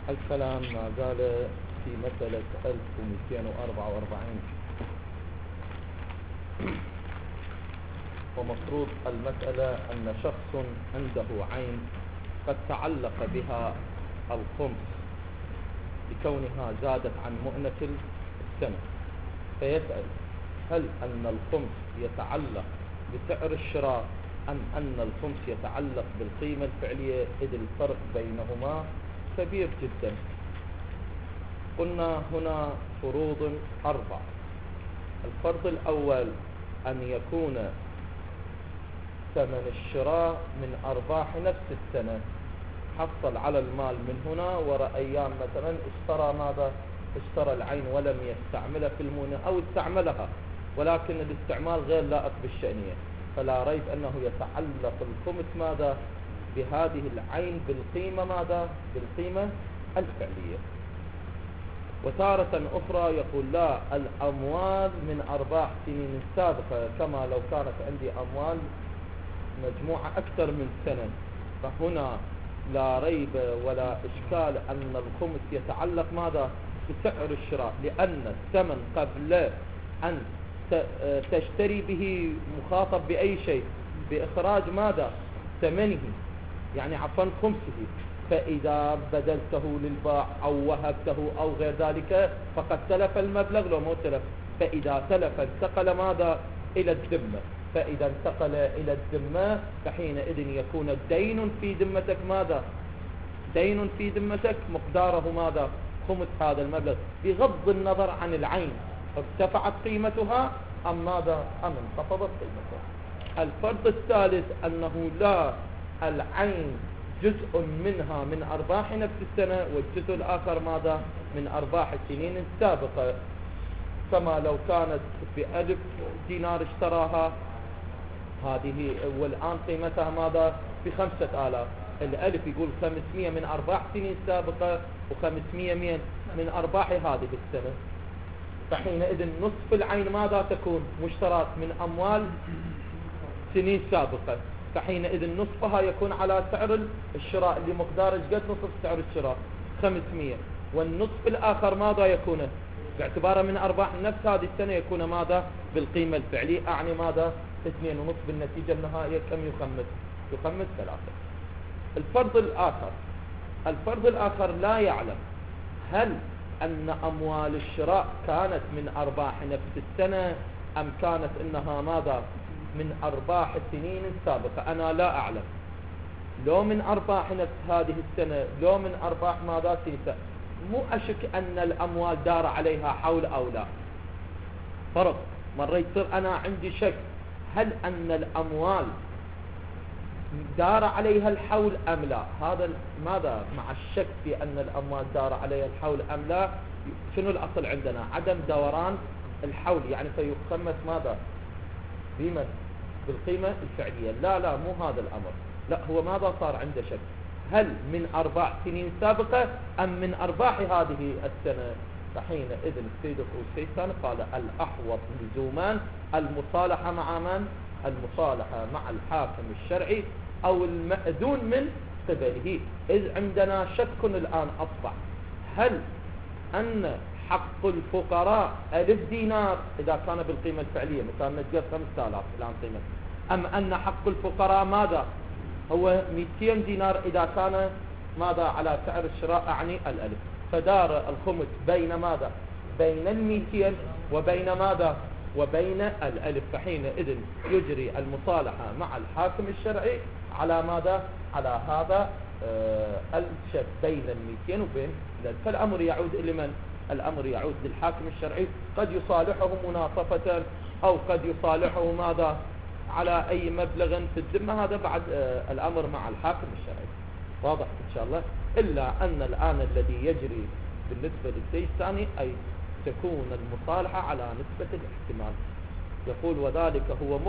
الكلام ما زال في مسألة 1244. ومفروض المسألة أن شخص عنده عين قد تعلق بها الخمس لكونها زادت عن مؤنة السنة، فيسأل هل أن الخمس يتعلق بسعر الشراء أم أن الخمس يتعلق بالقيمة الفعلية، إذ الفرق بينهما كبير جدا. قلنا هنا فروض 4. الفرض الأول أن يكون ثمن الشراء من أرباح نفس السنة، حصل على المال من هنا وراء أيام مثلا اشترى العين ولم يستعملها في المونة أو استعملها ولكن الاستعمال غير لائق بالشأنية، فلا ريب أنه يتعلق الخمس بهذه العين بالقيمة الفعلية. وتارة أخرى يقول لا، الأموال من أرباح سنين سابقة، كما لو كانت عندي أموال مجموعة أكثر من سنة، فهنا لا ريب ولا إشكال أن الخمس يتعلق بسعر الشراء، لأن الثمن قبل أن تشتري به مخاطب بأي شيء بإخراج ثمنه، يعني عفوا خمسه، فإذا بدلته للباع أو وهبته أو غير ذلك فقد تلف المبلغ لو مو تلف. فإذا تلف انتقل إلى الذمة، فإذا انتقل إلى الذمة فحينئذ يكون دين في ذمتك دين في ذمتك مقداره خمس هذا المبلغ، بغض النظر عن العين ارتفعت قيمتها أم أم انخفضت قيمتها. الفرض الثالث أنه لا، العين جزء منها من أرباح نفس السنة والجزء الآخر من أرباح السنين السابقة، كما لو كانت ب1000 دينار اشتراها هذه والآن قيمتها ب5000. الألف يقول 500 من أرباح سنين سابقة و500 من أرباح هذه السنة، فحينئذ نصف العين تكون مشترات من أموال سنين سابقة، فحينئذ نصفها يكون على سعر الشراء اللي مقدار قد نصف سعر الشراء 500، والنصف الآخر يكون باعتباره من أرباح نفس هذه السنة يكون بالقيمة الفعلية، أعني 2.5 بالنتيجة النهائية كم يخمس 3. الفرض الآخر لا يعلم هل أن أموال الشراء كانت من أرباح نفس السنة أم كانت إنها من أرباح السنين السابقة. أنا لا أعلم، لو من أرباح نفس هذه السنة لو من أرباح سنة، مو أشك أن الأموال دار عليها حول أو لا. فرض مرة يصير أنا عندي شك هل أن الأموال دار عليها الحول أم لا. هذا مع الشك في أن الأموال دار عليها الحول أم لا، شنو الأصل عندنا؟ عدم دوران الحول، يعني فيخمس بالقيمة الفعلية. لا مو هذا الأمر، لا هو صار عنده شك هل من أرباح سنين سابقة أم من أرباح هذه السنة. فحينئذ السيد الخوئي قال الأحوط لزومان المصالحة مع من؟ المصالحة مع الحاكم الشرعي أو المأذون من قبله، إذ عندنا شك الآن أصبح هل أن حق الفقراء 1000 دينار إذا كان بالقيمة الفعلية، مثلا نتجر 5000 الآن قيمة، أم أن حق الفقراء هو 200 دينار إذا كان على سعر الشراء، أعني 1000. فدار الخمس بين بين 200 وبين وبين 1000، فحينئذ يجري المصالحة مع الحاكم الشرعي على على هذا الشك بين 200 وبين 1000. فالأمر يعود إلى من؟ الأمر يعود للحاكم الشرعي، قد يصالحه مناصفة أو قد يصالحه على أي مبلغ في الذمة، هذا بعد الأمر مع الحاكم الشرعي. واضح إن شاء الله. إلا أن الآن الذي يجري بالنسبة للشيء الثاني أي تكون المصالحة على نسبة الاحتمال. يقول وذلك هو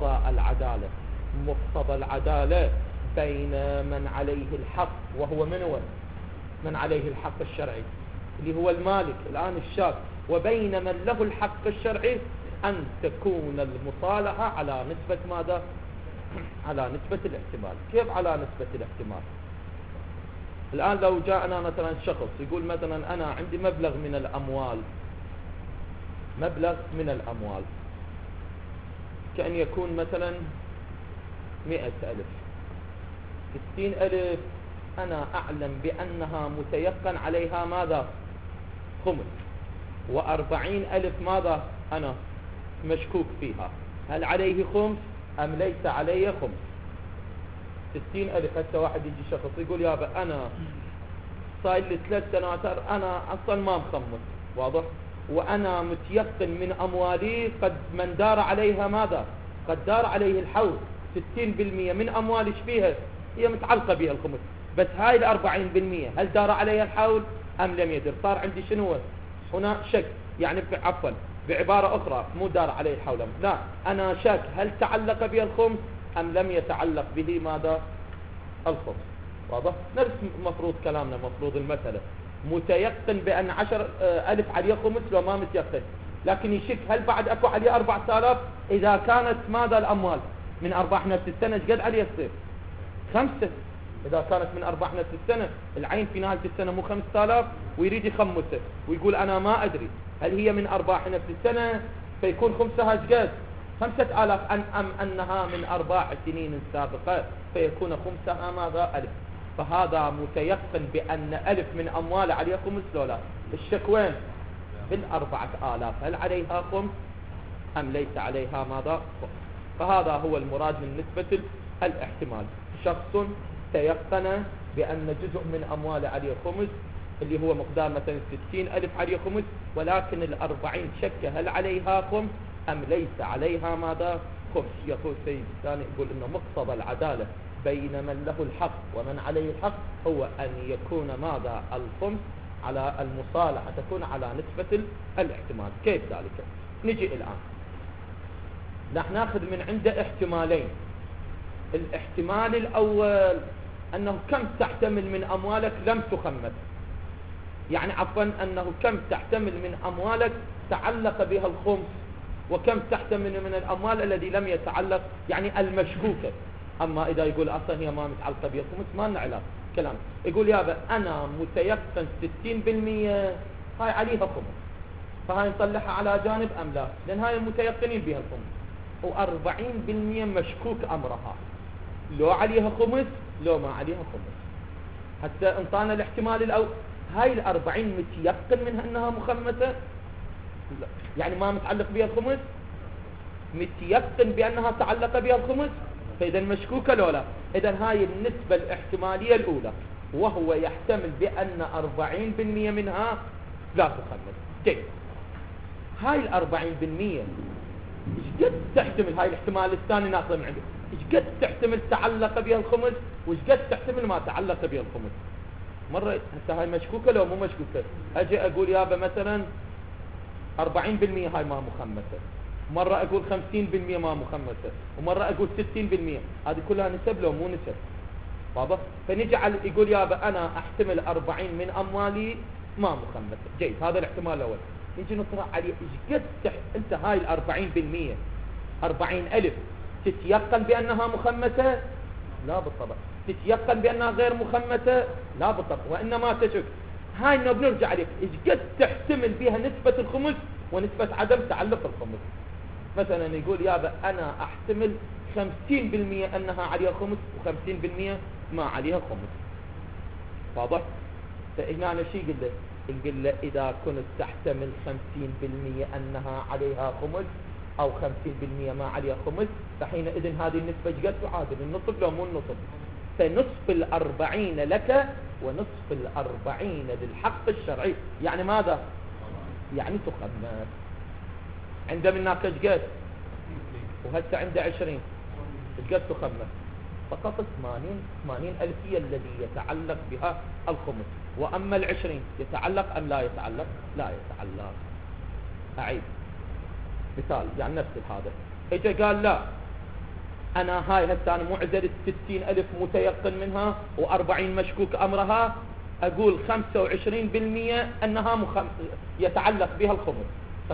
مقتضى العدالة بين من عليه الحق، وهو من عليه الحق الشرعي اللي هو المالك الآن الشاك، وبين من له الحق الشرعي أن تكون المصالحة على نسبة على نسبة الاحتمال. كيف على نسبة الاحتمال؟ الآن لو جاءنا مثلا شخص يقول مثلا أنا عندي مبلغ من الأموال، مبلغ من الأموال كأن يكون مثلا 100,000، 60,000 أنا أعلم بأنها متيقن عليها ماذا؟ خمس، 40,000 ماذا؟ أنا مشكوك فيها، هل عليه خمس أم ليس عليه خمس؟ 60,000 هسه واحد يجي شخص يقول يابا أنا صاير لي 3 سنوات أنا أصلا ما مخمس، واضح؟ وأنا متيقن من أموالي قد من دار عليها ماذا؟ قد دار عليه الحول، 60% من أموالي فيها هي متعلقة بها الخمس، بس هاي 40% هل دار عليها الحول أم لم يدر؟ صار عندي شنو هنا؟ شك، يعني عفوا بعبارة أخرى مو دار عليه الحول، لا أنا شك هل تعلق بها الخمس أم لم يتعلق به ماذا؟ الخمس، واضح؟ نفس مفروض كلامنا، مفروض المسألة متيقن بأن 10,000 عليه خمس لو ما متيقن، لكن يشك هل بعد أكو عليه 4,000؟ إذا كانت ماذا الأموال من أرباح نفس السنة قد عليه يصير؟ 5. إذا كانت من أرباح نفس السنة، العين في نهاية السنة مو 5,000 ويريد يخمسه ويقول أنا ما أدري هل هي من أرباح نفس السنة فيكون خمسها قد 5,000 أم أنها من أرباح سنين سابقة فيكون خمسها ماذا؟ 1,000. فهذا متيقن بأن 1,000 من أموال عليها خمس لو لا؟ الشك وين؟ بال4,000 هل عليها خمس أم ليس عليها ماذا؟ خمس. فهذا هو المراد من نسبة الاحتمال، شخص تيقن بأن جزء من أموال عليه خمس اللي هو مقدار مثلا 60,000 عليه خمس، ولكن 40 شك هل عليها خمس أم ليس عليها ماذا؟ خمس. يقول سيد الثاني يقول إنه مقتضى العدالة بين من له الحق ومن عليه الحق هو أن يكون ماذا؟ الخمس على المصالحة تكون على نسبة الاحتمال. كيف ذلك؟ نجي الآن نحن ناخذ من عنده احتمالين. الاحتمال الأول أنه كم تحتمل من أموالك لم تخمس، يعني عفوا أنه كم تحتمل من أموالك تعلق بها الخمس وكم تحتمل من الأموال الذي لم يتعلق، يعني المشكوكة. أما إذا يقول أصلا هي ما متعلقة بها الخمس ما لنا علاقة كلام، يقول يابا أنا متيقن 60% هاي عليها خمس، فهاي نطلعها على جانب أم لا؟ لأن هاي المتيقنين بها الخمس، و40% مشكوك أمرها، لو عليها خمس لو ما عليها خمس. حتى انطانا الاحتمال الأول، هاي 40 متيقن منها أنها مخمسة، لا. يعني ما متعلق بها الخمس، متيقن بأنها تعلق بها الخمس، فإذا مشكوكة لو لا؟ إذا هاي النسبة الاحتمالية الأولى، وهو يحتمل بأن 40% منها لا تخمس. جيد، هاي 40% ايش قد تحتمل؟ هاي الاحتمال الثاني ناخذه من عنده، ايش قد تحتمل تعلق بها الخمس وايش قد تحتمل ما تعلق بها الخمس؟ مرة هسه هاي مشكوكة لو مو مشكوكة؟ اجي اقول يابا مثلا 40% هاي ما مخمسة، مرة اقول 50% ما مخمسة، ومرة اقول 60%. هذه كلها نسب لو مو نسب؟ واضح؟ فنجي على يقول يابا انا احتمل 40 من اموالي ما مخمسة. جيد، هذا الاحتمال الاول. نجي نطرح عليه ايش قد انت هاي 40%، 40,000 تتيقن بانها مخمسة؟ لا بالطبع. تتيقن بانها غير مخمسة؟ لا بالطبع، وانما تشك. هاي انه بنرجع عليه ايش قد تحتمل بها نسبة الخمس ونسبة عدم تعلق الخمس. مثلا يقول يابا انا احتمل 50% انها عليها خمس و50% ما عليها خمس. واضح؟ فهنا أنا شي قل له؟ نقول له إذا كنت تحتمل 50% أنها عليها خمس أو 50% ما عليها خمس، فحينئذ هذه النسبة قد تعادل النصف لو مو النصف، فنصف 40 لك ونصف 40 للحق الشرعي. يعني ماذا؟ يعني تخمس. عنده منك ايش قد؟ وهسه عنده 20، ايش قد تخمس؟ فقط 80 ألفية الذي يتعلق بها الخمس. وأما 20 يتعلق أم لا يتعلق؟ لا يتعلق. أعيد مثال يعني نفس هذا، إجا قال لا أنا هاي هسه أنا معزل 60,000 متيقن منها و40 مشكوك أمرها، أقول 25% أنها يتعلق بها الخمس.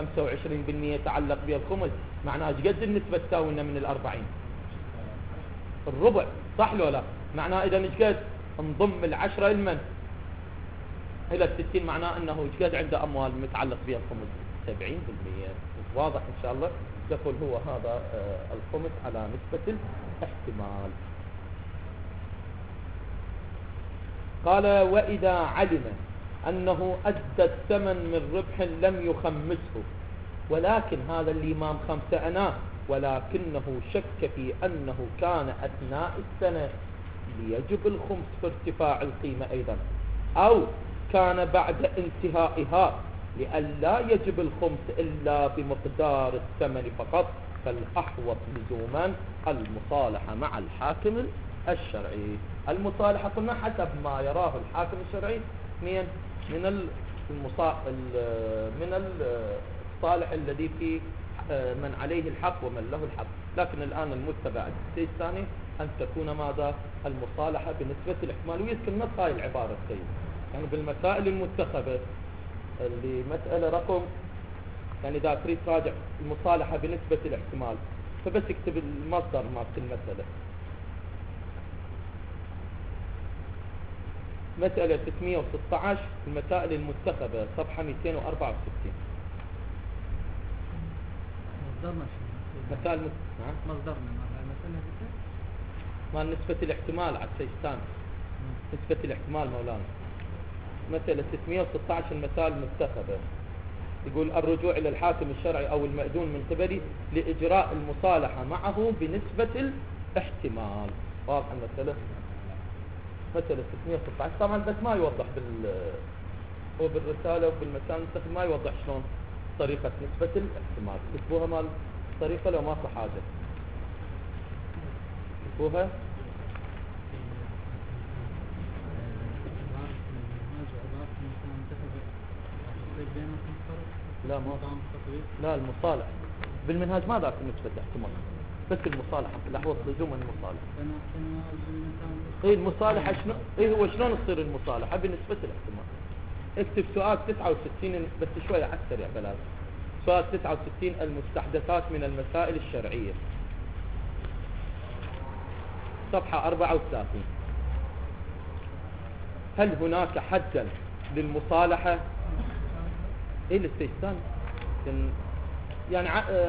25% يتعلق بها الخمس معناه ايش قد النسبة تساوي لنا من 40؟ الربع، صح لو لا؟ معناه إذا ايش قد؟ نضم العشرة المن إلى 60 معناه أنه ايش قد عنده أموال متعلق بها الخمس 70%. واضح إن شاء الله. يقول هو هذا الخمس على نسبة الاحتمال. قال وإذا علم أنه أدى الثمن من ربح لم يخمسه، ولكن هذا الإمام 5 أناه، ولكنه شك في أنه كان أثناء السنة ليجب الخمس في ارتفاع القيمة أيضا، أو كان بعد انتهائها لئلا يجب الخمس إلا بمقدار الثمن فقط، فالأحوط لزوما المصالحة مع الحاكم الشرعي. المصالحة قلنا حسب ما يراه الحاكم الشرعي من الصالح الذي فيه من عليه الحق ومن له الحق. لكن الآن المتبع الثاني أن تكون ماذا المصالحة بنسبة الاحتمال. ويذكر نص هاي العبارة السيد يعني بالمسائل المنتخبة اللي مسألة رقم، يعني إذا تريد تراجع المصالحة بنسبة الاحتمال فبس اكتب المصدر مالت المسألة. مسألة 616 المسائل المنتخبة صفحة 264. مصدرنا مسائل مصدرنا المسألة مال نسبة الاحتمال على السيستان. نسبة الاحتمال مولانا مسألة 616 المسائل المنتخبة يقول الرجوع إلى الحاكم الشرعي أو المأذون من قبله لإجراء المصالحة معه بنسبة الاحتمال. واضح المسألة. مسألة 616 طبعا بس ما يوضح هو بالرسالة وبالمسائل المنتخبة ما يوضح شلون طريقة نسبة الاحتمال. تكتبوها مال طريقة لو ما في حاجة تكتبوها. لا ما لا المصالح بالمنهاج ما ذاك نسبة الاحتمال بس المصالحة الأحوط لزوم المصالحة. ايه المصالحة شنو ايه هو شلون تصير المصالحة بنسبة الاحتمال. اكتب سؤال 69 بس شوية أكثر يا بلال. سؤال 69 المستحدثات من المسائل الشرعية صفحة 34. هل هناك حدا للمصالحة؟ ايه الاستيستان يعني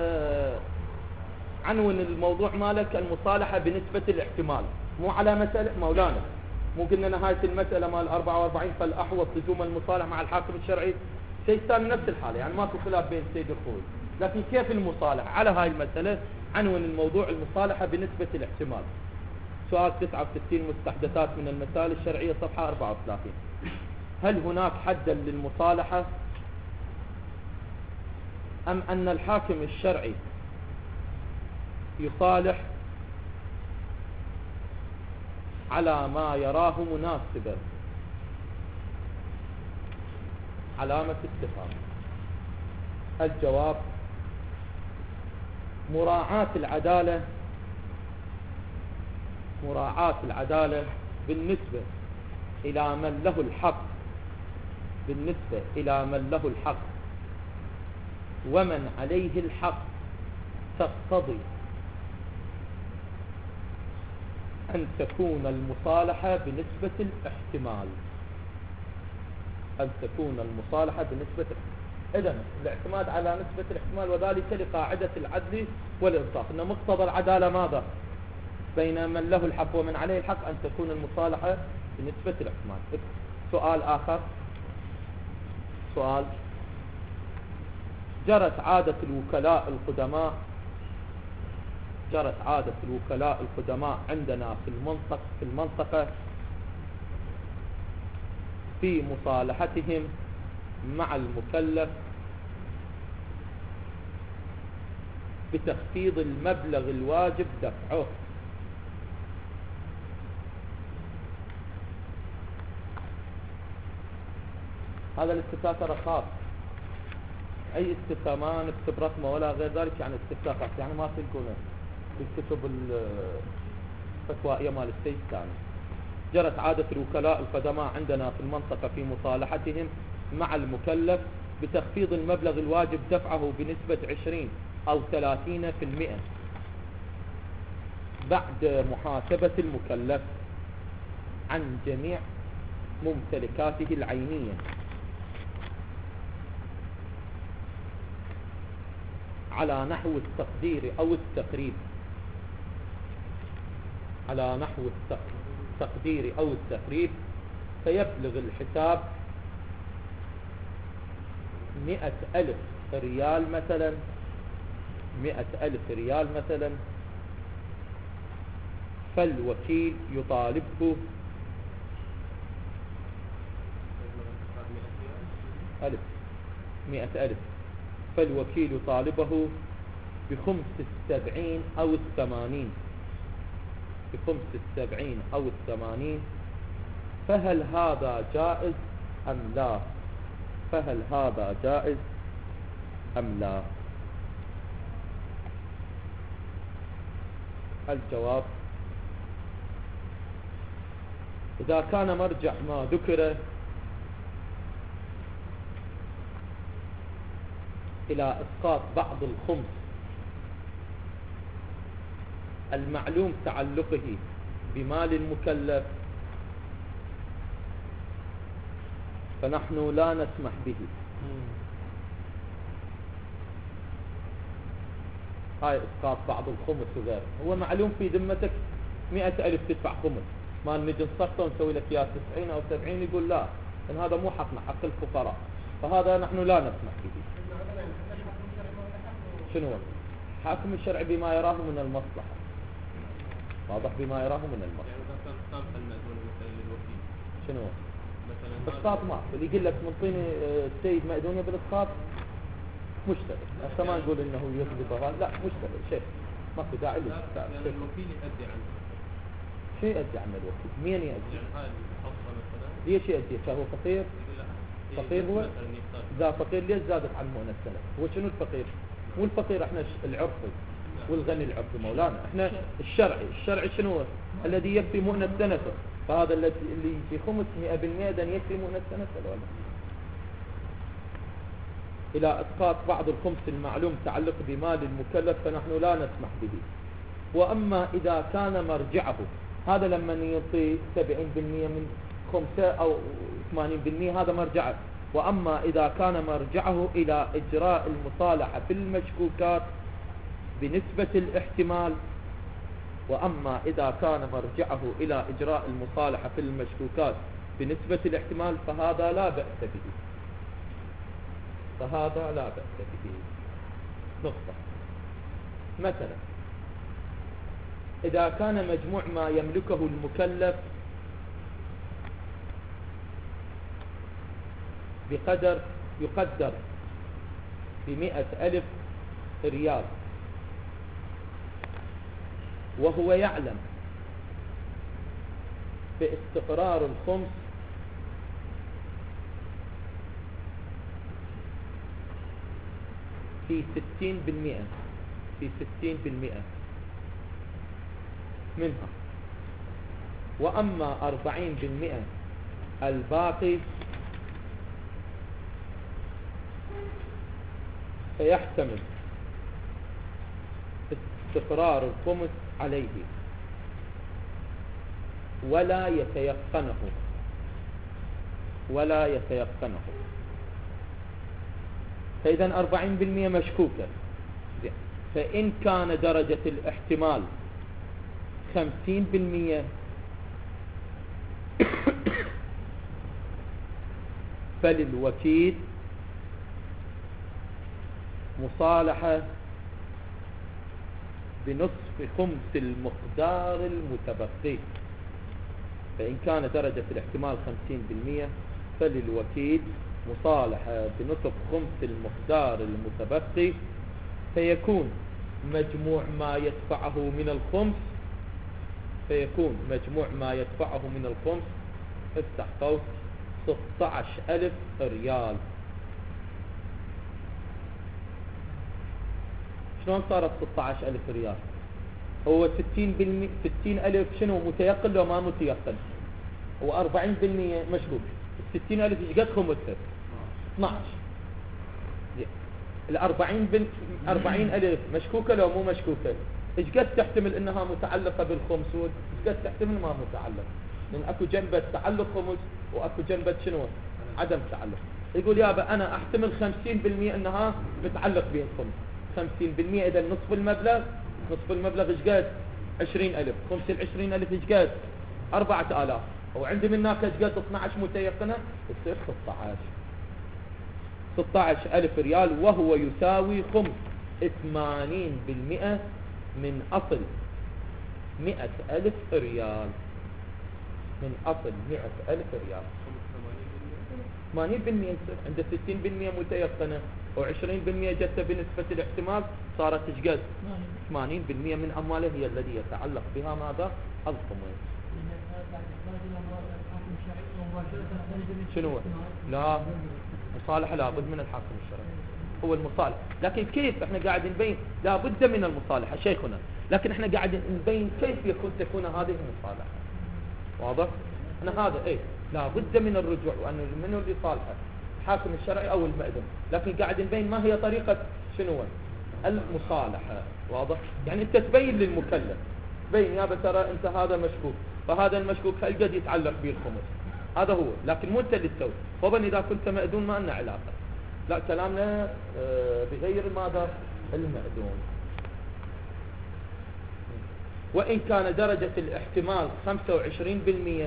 عنون الموضوع مالك المصالحة بنسبة الاحتمال مو على مسألة مولانا. مو قلنا نهاية المسألة مال 44 فالأحوط لزوم المصالحة مع الحاكم الشرعي. سيستان نفس الحالة يعني ماكو خلاف بين سيد الخوي. لكن كيف المصالحة على هاي المسألة عنون الموضوع المصالحة بنسبة الاحتمال. سؤال 69 مستحدثات من المسائل الشرعية صفحة 34. هل هناك حدا للمصالحة أم أن الحاكم الشرعي يصالح على ما يراه مناسبا؟ علامة استفهام. الجواب مراعاة العدالة بالنسبة إلى من له الحق ومن عليه الحق تقتضي أن تكون المصالحة بنسبة الاحتمال. إذن الاعتماد على نسبة الاحتمال وذلك لقاعدة العدل والإنصاف أن مقتضى العدالة ماذا؟ بين من له الحق ومن عليه الحق أن تكون المصالحة بنسبة الاحتمال. سؤال آخر. سؤال جرت عادة الوكلاء القدماء عندنا في المنطقة في مصالحتهم مع المكلف بتخفيض المبلغ الواجب دفعه. هذا الاستفتاء ترى خاص. اي استفتاء ما نكتب رقمه ولا غير ذلك يعني استفتاء خاص يعني ما تلقونه في الكتب الفتوائية مال السيد الثاني. جرت عادة الوكلاء القدماء عندنا في المنطقة في مصالحتهم مع المكلف بتخفيض المبلغ الواجب دفعه بنسبة 20 أو 30% بعد محاسبة المكلف عن جميع ممتلكاته العينية على نحو التقدير أو التقريب، على نحو التقدير أو التقريب، فيبلغ الحساب 100,000 ريال مثلا، 100,000 ريال مثلا، فالوكيل يطالبه 100,000، فالوكيل يطالبه ب75 أو 80، ب75 أو 80. فهل هذا جائز أم لا؟ فهل هذا جائز أم لا؟ الجواب: إذا كان مرجع ما ذكر إلى إسقاط بعض الخمس المعلوم تعلقه بمال المكلف، فنحن لا نسمح به. هاي إسقاط بعض الخمس وغيره، هو معلوم في ذمتك 100,000 تدفع خمس، ما نجي نسقطه ونسوي لك إياه 90 أو 70، يقول لا، إن هذا مو حقنا، حق الفقراء، فهذا نحن لا نسمح به. شنو حاكم الشرع؟ بما يراه من المصلحة، واضح، بما يراه من المصلحة. يعني إذا كان سامح المأذون مثلا للوكيل، شنو مثلا اسقاط ما اللي يقول لك منطيني السيد مأذونية بالاسقاط، مشتغل، هسه ما نقول انه يكذب هذا، لا مشتغل شيء، ماكو داعي للاستفسار. يعني الوكيل يؤدي عنه. شو يؤدي عن الوكيل؟ مين يؤدي؟ يعني هاي الحصة مثلا ليش يؤدي؟ هو فقير؟ يقول لا، فقير هو؟ مثلا يحتاج. إذا فقير ليش زادت عنه مؤنة سنة؟ هو شنو الفقير؟ مو الفقير احنا العرفي والغني العرفي مولانا، احنا الشرعي شنو هو؟ الذي يكفي مؤنة سنته، فهذا اللي في خمس 100% دن يكفي مؤنة سنته ولا؟ إلى إسقاط بعض الخمس المعلوم تعلق بمال المكلف، فنحن لا نسمح به. وأما إذا كان مرجعه، هذا لما يعطي 70% من خمسة أو 80%، هذا مرجعه. وأما إذا كان مرجعه إلى إجراء المصالحة في المشكوكات بنسبة الاحتمال، وأما إذا كان مرجعه إلى إجراء المصالحة في المشكوكات بنسبة الاحتمال، فهذا لا بأس به، فهذا لا بأس به. نقطة. مثلا إذا كان مجموع ما يملكه المكلف بقدر يقدر ب100,000 ريال، وهو يعلم باستقرار الخمس في 60%، في 60% منها، وأما 40% الباقي فيحتمل استقرار الخمس عليه ولا يتيقنه، ولا يتيقنه. فإذا 40% مشكوكة، فإن كان درجة الاحتمال 50%، فللوكيل مصالحة بنصف خمس المقدار المتبقي. فإن كان درجة الاحتمال 50%، فللوكيل مصالحة بنصف خمس المقدار المتبقي، فيكون مجموع ما يدفعه من الخمس، فيكون مجموع ما يدفعه من الخمس، افتح قوس، 16,000 ريال. شلون صارت 16,000 ريال؟ هو 60,000 شنو متيقن لو ما متيقن؟ هو 40% مشكوك. 60,000 ايش قد خمسها؟ 12. ال 40,000 مشكوكة لو مو مشكوكة؟ ايش قد تحتمل انها متعلقة بالخمس؟ ايش قد تحتمل ما متعلقة؟ لأن أكو جنبة تعلق خمس وأكو جنبة شنو عدم تعلق. يقول يابا أنا أحتمل 50% أنها متعلق بها الخمس. 50% إذا نصف المبلغ إيش قد 20,000. خمس 20,000 إيش قد 4,000. وعندي من هناك إيش قد 12 متيقنة يصير 16,000 ريال، وهو يساوي خمس 80% من أصل 100,000 ريال. من أصل 100,000 ريال 80% يصير عنده 60% متيقنة و20% جت بنسبة الاحتمال، صارت ايش قد 80% من أمواله هي الذي يتعلق بها ماذا الخمس. شنو لا مصالحة لابد من الحاكم الشرعي هو المصالح. لكن كيف احنا قاعد نبين لابد من المصالحة شيخنا، لكن احنا قاعد نبين كيف تكون هذه المصالحة. واضح؟ احنا هذا ايه لابد من الرجوع وأن منه اللي صالحه الحاكم الشرعي او المأذون، لكن قاعد نبين ما هي طريقة شنو المصالحة. واضح؟ يعني انت تبين للمكلف بين يا ترى انت هذا مشكوك، فهذا المشكوك هل قد يتعلق به الخمس، هذا هو، لكن مو انت اللي تسوي. طبعا اذا كنت مأذون ما لنا علاقة، لا كلامنا بغير ماذا المأذون. وإن كان درجة الاحتمال 25%،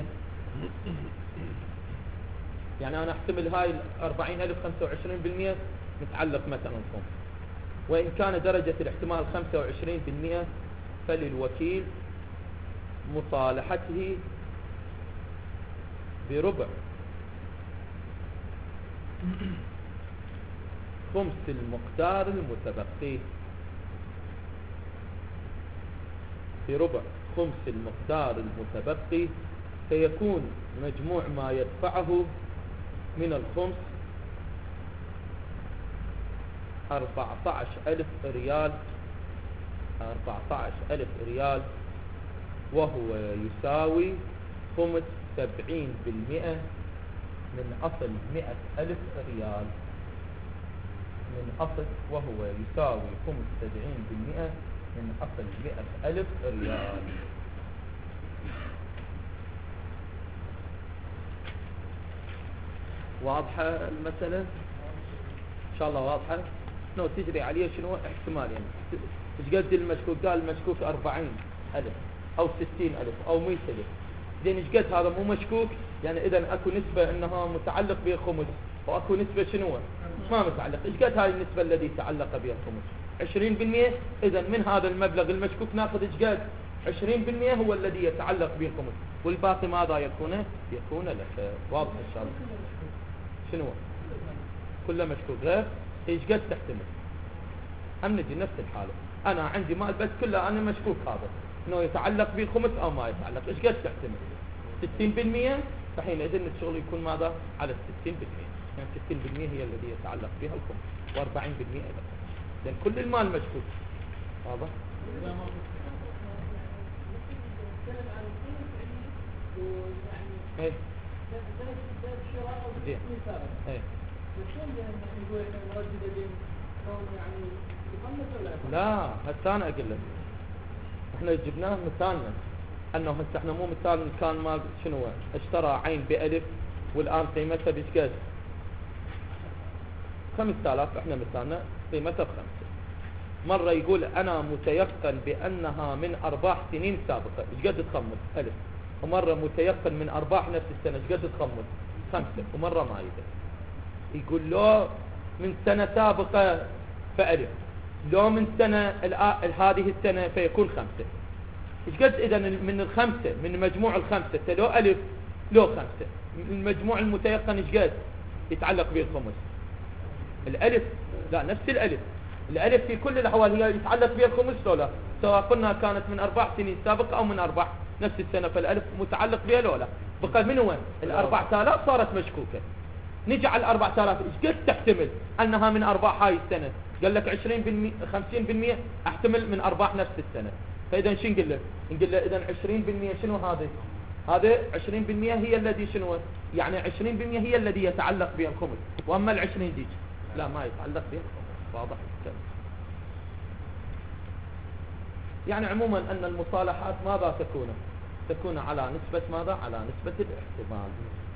يعني أنا أحتمل هاي 40,000 25% متعلق مثلا خمس، وإن كان درجة الاحتمال 25% فللوكيل مصالحته بربع خمس المقدار المتبقي، بربع خمس المقدار المتبقي، فيكون مجموع ما يدفعه من الخمس 14,000 ريال. 14,000 ريال، وهو يساوي خمس 70% من أصل 100,000 ريال. من أصل وهو يساوي خمس 70% من أصل 100,000 ريال. واضحة المسألة؟ إن شاء الله واضحة. شنو تجري عليه شنو احتمال، يعني إيش قد المشكوك؟ قال المشكوك 40,000 أو 60,000 أو 100,000. زين إيش قد هذا مو مشكوك؟ يعني إذا أكو نسبة أنها متعلق بها خمس، وأكو نسبة شنو ما متعلق. إيش قد هاي النسبة التي تعلق بها الخمس؟ 20%. إذا من هذا المبلغ المشكوك ناخذ إيش قد 20% هو الذي يتعلق به الخمس، والباقي ماذا يكون لك. واضح إن شاء الله؟ شنو كله مشكوك غير إيش قد تحتمل. هم نجي نفس الحالة، أنا عندي مال بس كله أنا مشكوك هذا إنه يتعلق به خمس أو ما يتعلق. إيش قد تحتمل 60%، فحينئذ الشغل يكون ماذا على 60%. يعني 60% هي الذي يتعلق بها الخمس، و40% أيضا، لأن كل المال مشكوك. واضح؟ ايه زين ايه لا هسه انا اقول لك احنا جبناه مثالنا انه هسه احنا مو مثال كان مال شنو اشترى عين ب1000 والان قيمتها بكذا 5000. احنا مثالنا قيمتها ب5. مرة يقول انا متيقن بانها من ارباح سنين سابقة ايش قد تخمس 1000، ومرة متيقن من ارباح نفس السنة ايش قد تخمس 5، ومرة ما يقدر. يقول له من سنة سابقة ف1000، لو من سنة هذه السنة فيكون 5. ايش قد اذا من الخمسة من مجموع الخمسة لو 1000 لو 5 المجموع المتيقن ايش قد يتعلق به الخمس؟ الالف لا نفس الالف في كل الاحوال هي يتعلق بها الخمس لو لا، سواء قلنا كانت من ارباح سنين سابقة او من ارباح نفس السنة، فالالف متعلق بها لو لا. بقى من هو 4000 صارت مشكوكة. نجي على 4000 ايش قد تحتمل انها من ارباح هاي السنة؟ قال لك 20% 50% احتمل من ارباح نفس السنة. فاذا شو نقول له؟ نقول له اذا 20% شنو هذا 20% هي الذي شنو يعني 20% هي الذي يتعلق بها الخمس، واما ال20 ديك لا ما يتعلق بها الخمس. واضح الكلام؟ يعني عموما ان المصالحات ماذا تكون؟ تكون على نسبة ماذا؟ على نسبة الاحتمال.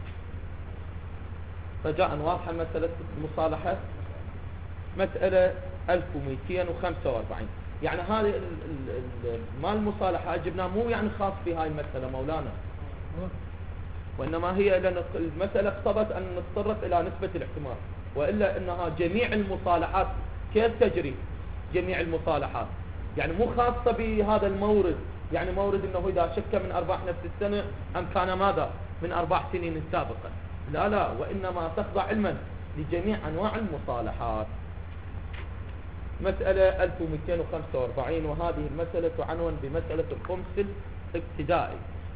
رجاء واضحة مسألة المصالحة. مسألة 1245. يعني هذه مال المصالحة جبناه مو يعني خاص في هاي المسألة مولانا، وإنما هي لأن المسألة اقتضت أن نتطرق إلى نسبة الاحتمال، وإلا أنها جميع المصالحات كيف تجري؟ جميع المصالحات يعني مو خاصة بهذا المورد، يعني مورد أنه إذا شك من أرباح نفس السنة أم كان ماذا؟ من أرباح سنين سابقة. لا لا، وإنما تخضع علما لجميع أنواع المصالحات. مسألة 1245، وهذه المسألة تعنون بمسألة الخمس الابتدائي.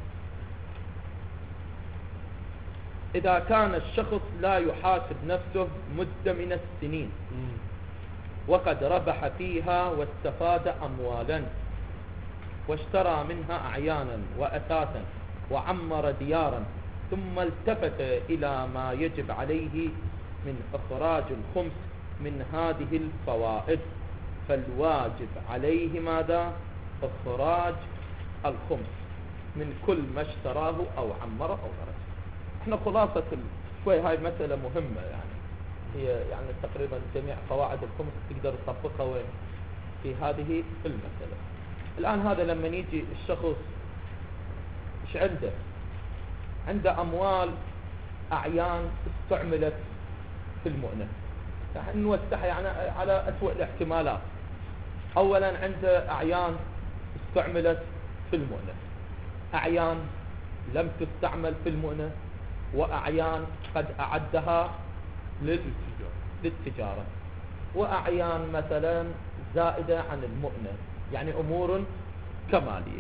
إذا كان الشخص لا يحاسب نفسه مدة من السنين وقد ربح فيها واستفاد أموالا واشترى منها أعيانا وأثاثا وعمر ديارا، ثم التفت إلى ما يجب عليه من إخراج الخمس من هذه الفوائد، فالواجب عليه ماذا؟ إخراج الخمس من كل ما اشتراه أو عمره أو درس. احنا خلاصة شوي هاي مسألة مهمة، يعني هي يعني تقريبا جميع قواعد الخمس تقدر تطبقها وين؟ في هذه المسألة. الآن هذا لما يجي الشخص ايش عنده؟ عنده أموال أعيان استعملت في المؤنة، يعني نوسعها يعني على أسوأ الاحتمالات. أولا عنده أعيان استعملت في المؤنة، أعيان لم تستعمل في المؤنة، وأعيان قد أعدها للتجارة، وأعيان مثلا زائدة عن المؤنة، يعني أمور كمالية.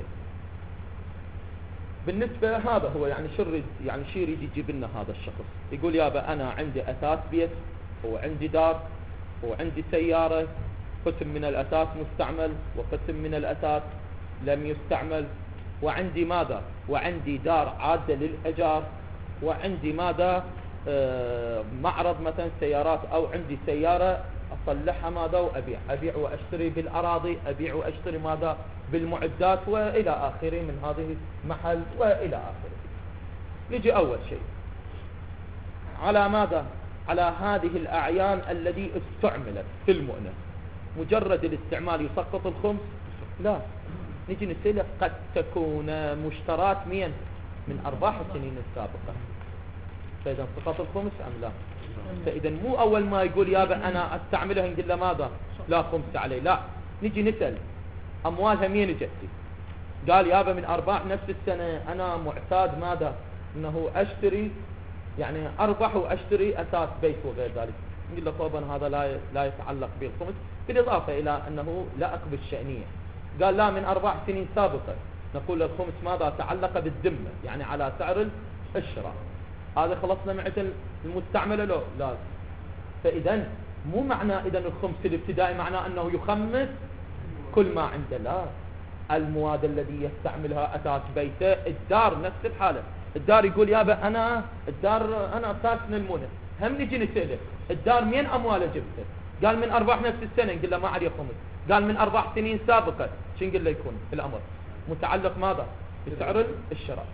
بالنسبة هذا هو يعني شو يريد يجيب لنا هذا الشخص؟ يقول يابا أنا عندي أثاث بيت، وعندي دار، وعندي سيارة، قسم من الأثاث مستعمل وقسم من الأثاث لم يستعمل، وعندي ماذا؟ وعندي دار عادة للأجار، وعندي ماذا؟ معرض مثلا سيارات، أو عندي سيارة أصلحها ماذا أبيع وأشتري بالأراضي، أبيع وأشتري ماذا؟ بالمعدات، وإلى آخره من هذه محل وإلى آخره. نجي أول شيء على ماذا؟ على هذه الأعيان التي استعملت في المؤنة. مجرد الاستعمال يسقط الخمس؟ لا، نجي نسأله قد تكون مشترات من أرباح السنين السابقة، فإذا سقط الخمس أم لا؟ فإذا مو أول ما يقول يابا أنا أستعملها نقول له ماذا؟ لا خمس عليه. لا، نجي نسأل أموالها مين جتي؟ قال يابا من أرباح نفس السنة أنا معتاد ماذا؟ أنه أشتري يعني أربح وأشتري أساس بيت وغير ذلك. نقول له طبعا هذا لا يتعلق بالخمس، بالإضافة إلى أنه لائق بالشأنية. قال لا، من أرباح سنين سابقة. نقول الخمس ماذا؟ تعلق بالذمة، يعني على سعر الشراء. هذا خلصنا معه المستعملة له؟ لا. فإذا مو معنى إذا الخمس الابتدائي معناه أنه يخمس كل ما عنده، لا. المواد الذي يستعملها أساس بيته، الدار نفس الحالة. الدار يقول يابا أنا الدار أنا ساكن المونة، هم نجي نسأله الدار مين أمواله جبته؟ قال من أرباح نفس السنة، نقول له ما عليه خمس. قال من أرباح سنين سابقة، شو نقول له يكون الأمر؟ متعلق ماذا؟ بسعر الشراء.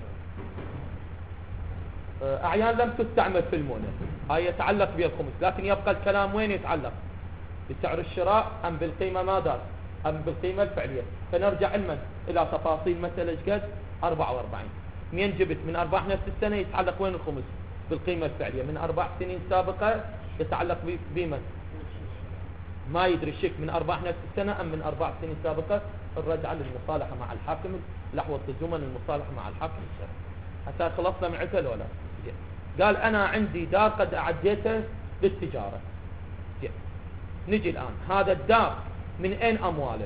أعيان لم تستعمل في المؤنة، هاي يتعلق بها الخمس، لكن يبقى الكلام وين يتعلق؟ بسعر الشراء أم بالقيمة ماذا؟ أم بالقيمة الفعلية؟ فنرجع علما إلى تفاصيل مسألة قد 44. مين جبت من أرباح نفس السنة يتعلق وين الخمس؟ بالقيمة الفعلية. من أرباح سنين سابقة يتعلق بمن؟ ما يدري الشك من أرباح نفس السنة أم من أرباح سنين سابقة. الرجعة للمصالحة مع الحاكم، لحظة الزمن المصالحة مع الحاكم الشرعي. حتى خلصنا معته ولا؟ قال أنا عندي دار قد أعديته للتجارة. نجي الآن هذا الدار من أين أمواله؟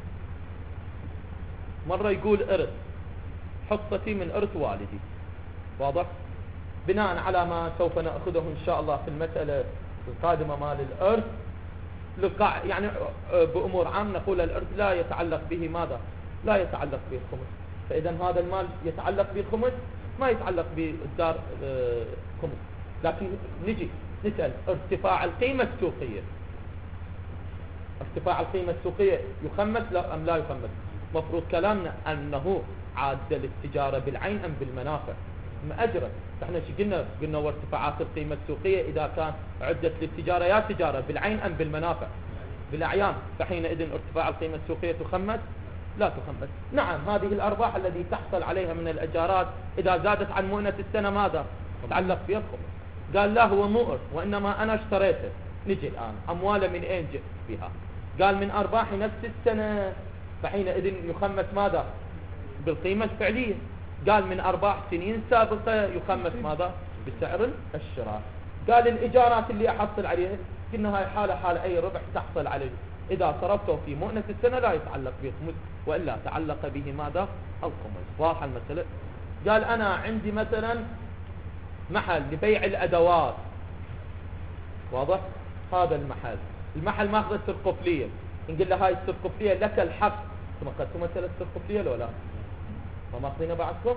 مرة يقول إرث، حصتي من إرث والدي، واضح؟ بناء على ما سوف نأخذه إن شاء الله في المسألة القادمة مال الإرث، يعني بأمور عام نقول الإرث لا يتعلق به ماذا؟ لا يتعلق به الخمس. فإذا هذا المال يتعلق به الخمس، ما يتعلق بالدار خمس. لكن نجي نسأل ارتفاع القيمة السوقية، ارتفاع القيمة السوقية يخمس لا أم لا يخمس؟ مفروض كلامنا أنه عاد للتجارة بالعين أم بالمنافع مأجرة. احنا شو قلنا وارتفاعات القيمة السوقية إذا كان عدت للتجارة يا تجارة بالعين أم بالمنافع بالأعيان، فحينئذ ارتفاع القيمة السوقية تخمس لا تخمس. نعم هذه الأرباح التي تحصل عليها من الأجارات إذا زادت عن مؤنة السنة ماذا تعلق فيها الخمس؟ قال لا هو مو إرث وإنما أنا اشتريته. نجي الآن أمواله من أين جئت بها؟ قال من أرباح نفس السنة، فحينئذ يخمس ماذا؟ بالقيمة الفعلية. قال من أرباح سنين سابقة يخمس ماذا؟ بسعر الشراء. قال الإيجارات اللي أحصل عليها قلنا هاي حالة أي ربح تحصل عليه إذا صرفته في مؤنة السنة لا يتعلق به خمس وإلا تعلق به ماذا؟ الخمس. واضحة المسألة؟ قال أنا عندي مثلا محل لبيع الأدوات، واضح؟ هذا المحل ماخذ السرقفلية، نقول له هاي السرقفلية لك الحق. ثم أخذتوا مسألة السرقفلية لو لا؟ ما ماخذينها بعدكم؟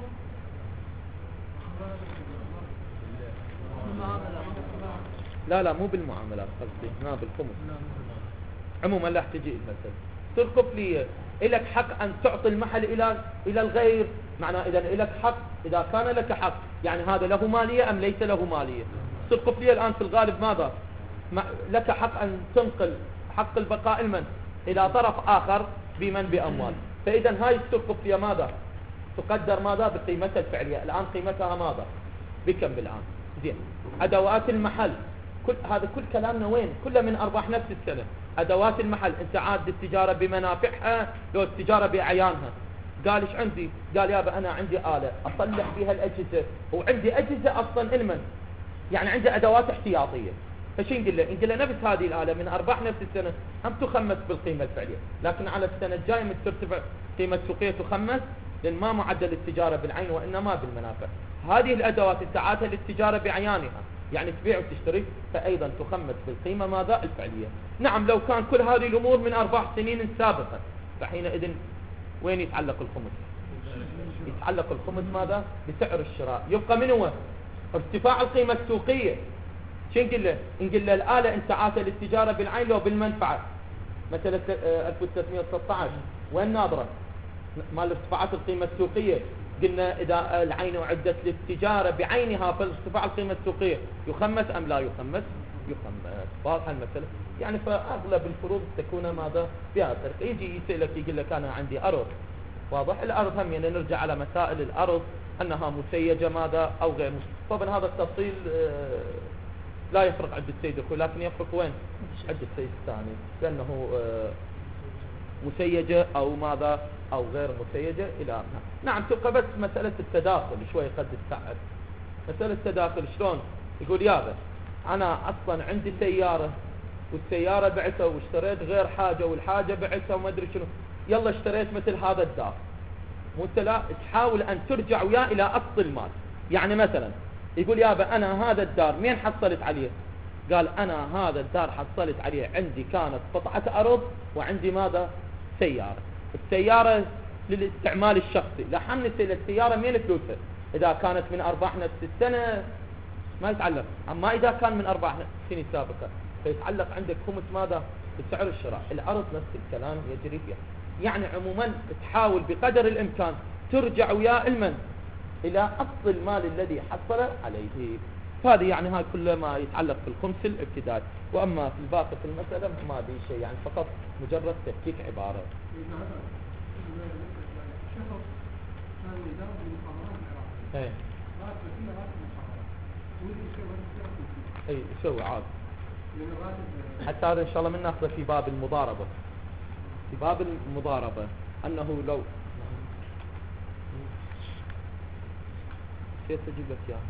لا مو بالمعاملات قصدي، هنا بالخمس. عموما لا تجي المسألة. سرقفلية لك حق أن تعطي المحل إلى الغير، معناه إذا لك حق إذا كان لك حق يعني هذا له مالية أم ليس له مالية. السرقفلية الآن في الغالب ماذا؟ لك حق أن تنقل حق البقاء المن إلى طرف آخر بمن بأموال. فإذا هاي السرقفلية ماذا؟ تقدر ماذا؟ بقيمتها الفعلية. الآن قيمتها ماذا؟ بكم الآن؟ زين. أدوات المحل كل كلامنا وين؟ كله من أرباح نفس السنة. أدوات المحل أنت عاد التجارة بمنافعها لو التجارة بأعيانها. قال إيش عندي؟ قال يابا أنا عندي آلة أصلح بها الأجهزة وعندي أجهزة أصلا المن يعني عندي أدوات احتياطية. فشي نقول له نفس هذه الآلة من أرباح نفس السنة هم تخمس بالقيمة الفعلية، لكن على السنة الجاية من ترتفع قيمة سوقية تخمس لأن ما معدل التجارة بالعين وإنما بالمنافع. هذه الأدوات انتعاتها للتجارة بعيانها يعني تبيع وتشتري فأيضا تخمس بالقيمة ماذا؟ الفعلية. نعم لو كان كل هذه الأمور من أرباح سنين سابقة فحينئذ وين يتعلق الخمس؟ يتعلق الخمس ماذا؟ بسعر الشراء. يبقى من هو؟ ارتفاع القيمة السوقية. شو نقول له؟ نقول له الآلة انتعاتها للتجارة بالعين لو بالمنفعة مثلا 1313 وين ناظرة؟ مال ارتفاعات القيمة السوقية قلنا إذا العين أعدت للتجارة بعينها فارتفاع القيمة السوقية يخمس أم لا يخمس؟ يخمس. واضحة المسألة؟ يعني فأغلب الفروض تكون ماذا؟ بهذا الطريقة. يجي يسألك يقول لك أنا عندي أرض، واضح؟ الأرض هم يعني نرجع على مسائل الأرض أنها مسيجة ماذا أو غير مسيجة. طبعا هذا التفصيل لا يفرق عند السيد الأخوي لكن يفرق وين؟ عند السيد الثاني لأنه مسيجة أو ماذا أو غير مسيجة إلى آخره. نعم تبقى بس مسألة التداخل شوي قد تتعب. مسألة التداخل شلون؟ يقول يابا أنا أصلا عندي سيارة والسيارة بعتها واشتريت غير حاجة والحاجة بعتها وما أدري شنو، يلا اشتريت مثل هذا الدار وانت لا تحاول أن ترجع وياه إلى أصل المال. يعني مثلا يقول يابا أنا هذا الدار مين حصلت عليه؟ قال أنا هذا الدار حصلت عليه عندي كانت قطعة أرض وعندي ماذا؟ سيارة. السيارة للاستعمال الشخصي، لحن السيارة مين فلوسها؟ إذا كانت من أرباح نفس السنة ما يتعلق، أما إذا كان من أرباح سنة سابقة فيتعلق عندك خمس ماذا؟ بسعر الشراء. الأرض نفس الكلام يجري فيها. يعني عموما تحاول بقدر الإمكان ترجع ويا المن إلى أصل المال الذي حصل عليه. هذه يعني هاي كل ما يتعلق في الخمس الابتدائي. وأما في الباقي في المسألة ما في شيء يعني فقط مجرد تفكيك عبارة. ايه اي يسوي عاد حتى هذا ان شاء الله من ناخذه في باب المضاربة. في باب المضاربة انه لو كيف اجيب لك اياه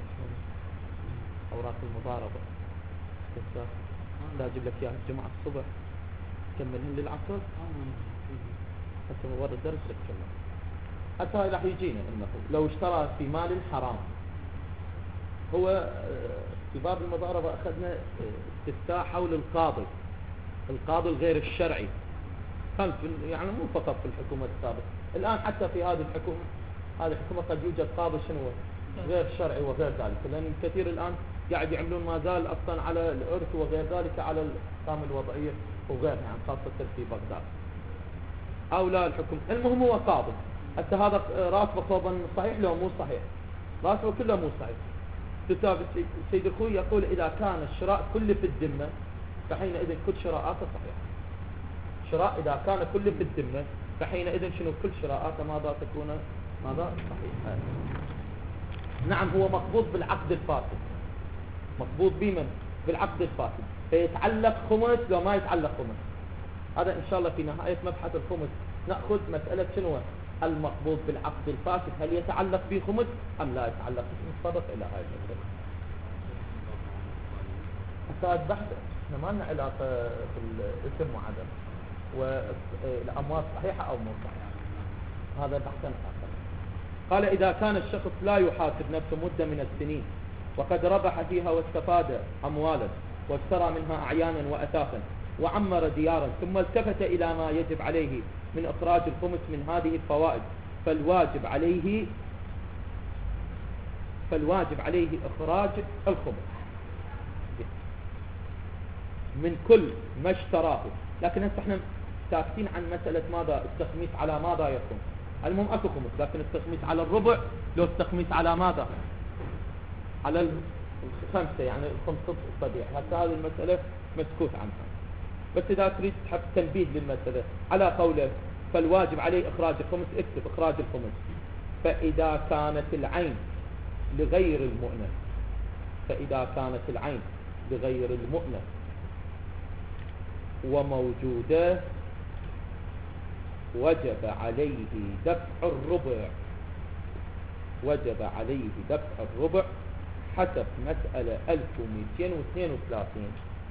اوراق المضاربة لا اجيب لك اياها الجمعة الصبح كملهن للعصر حتى مورد درس لك كمان. حتى هاي راح يجينا انه لو اشترى في مال حرام. هو في باب المضاربة اخذنا استفتاء حول القاضي الغير الشرعي. كان يعني مو فقط في الحكومة السابقة، الان حتى في هذه الحكومة قد يوجد قاضي شنو غير شرعي وغير ذلك، لان الكثير الان قاعد يعملون ما زال اصلا على الارث وغير ذلك على الاحكام الوضعية وغيرها يعني خاصة في بغداد. أو لا الحكم. المهم هو قاضي. هسه هذا راتبه خوضا صحيح لو مو صحيح؟ راتبه كله مو صحيح. كتاب السيد الخوي يقول إذا كان الشراء كله في الذمة فحينئذ كل شراءاته صحيحة. شراء إذا كان كله في الذمة فحينئذ شنو كل شراءاته ماذا تكون ماذا صحيحة. نعم هو مقبوض بالعقد الفاسد. مقبوض بمن؟ بالعقد الفاسد. فيتعلق خمس لو ما يتعلق خمس. هذا إن شاء الله في نهاية مبحث الخمس نأخذ مسألة شنو المقبوض بالعقد الفاسد، هل يتعلق به خمس أم لا يتعلق به؟ نتطرق إلى هذه المسألة. هذا بحث احنا ما لنا علاقة بالاسم وعدم والأموال صحيحة أو مو صحيحة، هذا بحثا آخر. قال إذا كان الشخص لا يحاسب نفسه مدة من السنين وقد ربح فيها واستفاد أموالا واشترى منها أعيانا وأثاثا وعمر ديارا ثم التفت إلى ما يجب عليه من إخراج الخمس من هذه الفوائد فالواجب عليه إخراج الخمس من كل ما اشتراه. لكن هسه احنا ساكتين عن مسألة ماذا التخميس على ماذا يكون. المهم اكو خمس، لكن التخميس على الربع لو التخميس على ماذا على الخمسة يعني الخمس الصديع. هسه هذه المسألة مسكوت عنها، بس إذا تريد تحب تنبيه للمسألة على قوله فالواجب عليه إخراج الخمس اكتب إخراج الخمس. فإذا كانت العين لغير المؤنة وموجودة وجب عليه دفع الربع حسب مسألة 1232.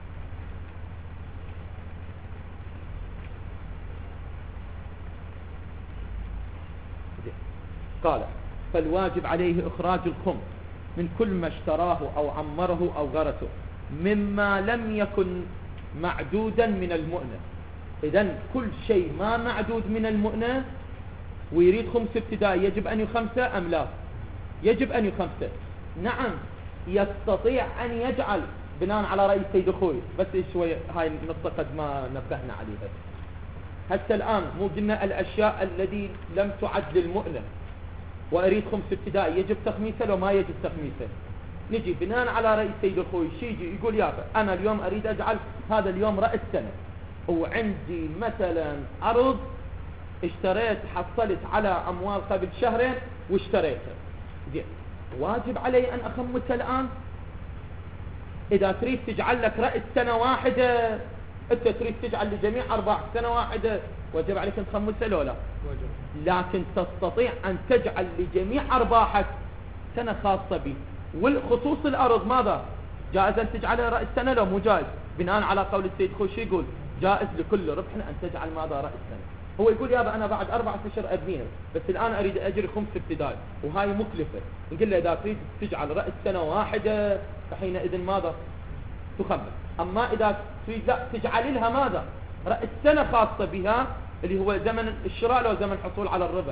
قال فالواجب عليه إخراج الخمس من كل ما اشتراه أو عمره أو غرسه مما لم يكن معدودا من المؤنة. إذن كل شيء ما معدود من المؤنة ويريد خمس ابتدائي يجب أن يخمسه أم لا؟ يجب أن يخمسه. نعم يستطيع أن يجعل بناء على رأي السيد الخوي، بس شوية هاي النقطة قد ما نبهنا عليها. حتى الآن مو قلنا الأشياء التي لم تعد للمؤنة وأريد خمس ابتدائي يجب تخميسه لو ما يجب تخميسه. نجي بناء على رأي السيد الخوي يجي يقول يابا أنا اليوم أريد أجعل هذا اليوم رأس سنة وعندي مثلا أرض اشتريت حصلت على أموال قبل شهرين واشتريتها، واجب علي أن أخمسها الآن؟ إذا تريد تجعل لك رأس سنة واحدة أنت تريد تجعل لجميع أرباع سنة واحدة وجب عليك أن تخمسها لو لا؟ لكن تستطيع أن تجعل لجميع أرباحك سنة خاصة به. والخصوص الأرض ماذا؟ جائز أن تجعلها رأس سنة لو مو جائز؟ بناء على قول السيد خوشي يقول جائز لكل ربح أن تجعل ماذا رأس سنة. هو يقول يابا أنا بعد 4 أشهر أبنيها بس الآن أريد أجري خمس ابتدائي وهاي مكلفة. نقول له إذا تريد تجعل رأس سنة واحدة فحينئذ ماذا؟ تخمس. أما إذا تريد لا تجعل لها ماذا؟ رأس سنة خاصة بها اللي هو زمن الشراء لو زمن الحصول على الربح.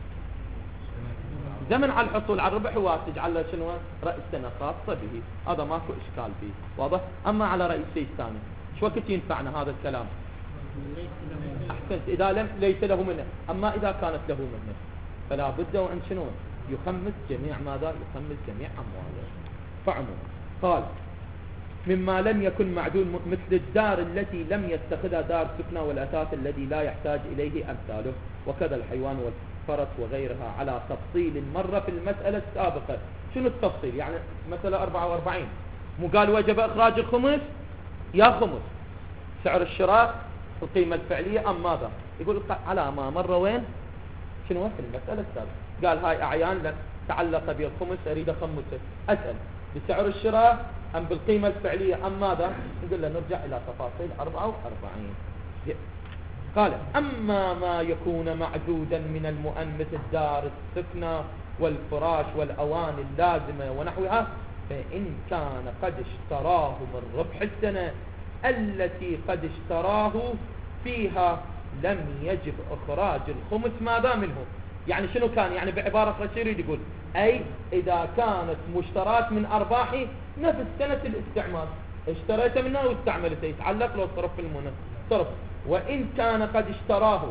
زمن على الحصول على الربح هو تجعل له شنو؟ رأس سنة خاصة به. هذا ماكو إشكال فيه، واضح؟ أما على رأي السيد الثاني شو وقت ينفعنا هذا الكلام؟ أحسنت. إذا ليس له منه. أما إذا كانت له منه فلا بد وأن شنو؟ يخمس جميع ماذا؟ يخمس جميع أمواله. فعموما قال مما لم يكن معدول مثل الدار التي لم يتخذها دار سكنة والأثاث الذي لا يحتاج إليه أمثاله وكذا الحيوان والفرس وغيرها على تفصيل مرة في المسألة السابقة. شنو التفصيل؟ يعني مسألة 44 مو قال وجب إخراج الخمس يا خمس سعر الشراء القيمة الفعلية أم ماذا؟ يقول على ما مر وين؟ شنو في المسألة السابقة قال هاي أعيان تعلق بالخمس أريد أخمسه، أسأل بسعر الشراء أم بالقيمة الفعلية أم ماذا؟ نقول له نرجع إلى تفاصيل 44. قال أما ما يكون معدودا من المؤن مثل دار السكنة والفراش والأواني اللازمة ونحوها فإن كان قد اشتراه من ربح السنة التي قد اشتراه فيها لم يجب إخراج الخمس ماذا منه. يعني شنو كان؟ يعني بعبارة رشيد يقول أي إذا كانت مشترات من أرباحي نفس سنة الاستعمال اشتريت منها واستعملته يتعلق لو صرف في المنى صرف. وإن كان قد اشتراه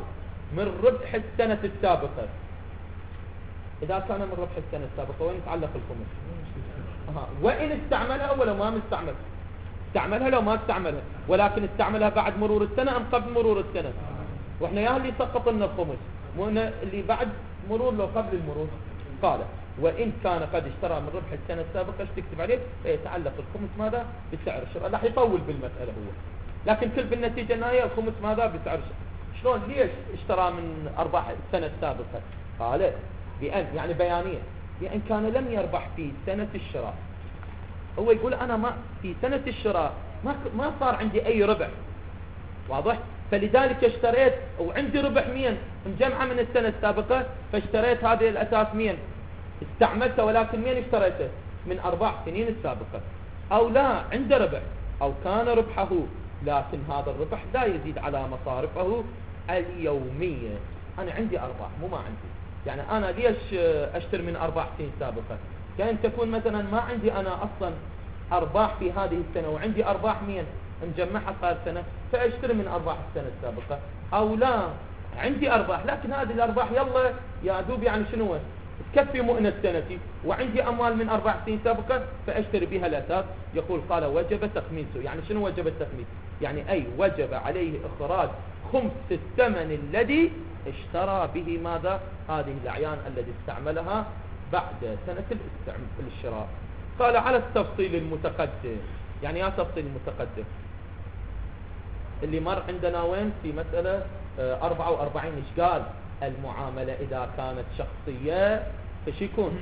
من ربح السنة السابقة. إذا كان من ربح السنة السابقة وين يتعلق الخمس؟ وإن استعملها ولا ما مستعمل؟ استعملها لو ما استعملها، ولكن استعملها بعد مرور السنة أم قبل مرور السنة؟ وإحنا يا اللي سقط لنا الخمس مو اللي بعد مرور لو قبل المرور. قال وإن كان قد اشترى من ربح السنة السابقة ايش تكتب عليه؟ يتعلق الخمس ماذا؟ بسعر الشراء. راح يطول بالمسألة هو، لكن كل بالنتيجة النهائية الخمس ماذا؟ بسعر الشراء. شلون ليش اشترى من أرباح السنة السابقة؟ قال بأن يعني بيانية بأن كان لم يربح في سنة الشراء. هو يقول أنا ما في سنة الشراء ما صار عندي أي ربح، واضح؟ فلذلك اشتريت وعندي ربح مين مجمعة من السنة السابقة، فاشتريت هذه الأساس مين استعملته، ولكن مين اشتريته من أرباح سنين السابقة. أو لا عنده ربح أو كان ربحه لكن هذا الربح لا يزيد على مصارفه اليومية. أنا عندي أرباح مو ما عندي، يعني أنا ليش أشتري من أرباح سنين سابقة؟ كأن تكون مثلا ما عندي أنا أصلا أرباح في هذه السنة وعندي أرباح مين مجمعها صار سنة، فأشتري من أرباح السنة السابقة. أو لا عندي أرباح لكن هذه الأرباح يلا يا دوب يعني شنو تكفي مؤنة سنتي، وعندي أموال من أربع سنين سابقة فأشتري بها الأساس. يقول قال وجب تخميسه. يعني شنو وجب التخميس؟ يعني أي وجب عليه إخراج خمس الثمن الذي اشترى به ماذا؟ هذه الأعيان التي استعملها بعد سنة الشراء. قال على التفصيل المتقدم. يعني يا تفصيل المتقدم اللي مر عندنا وين في مسألة 44 إيش قال؟ المعاملة إذا كانت شخصية فش يكون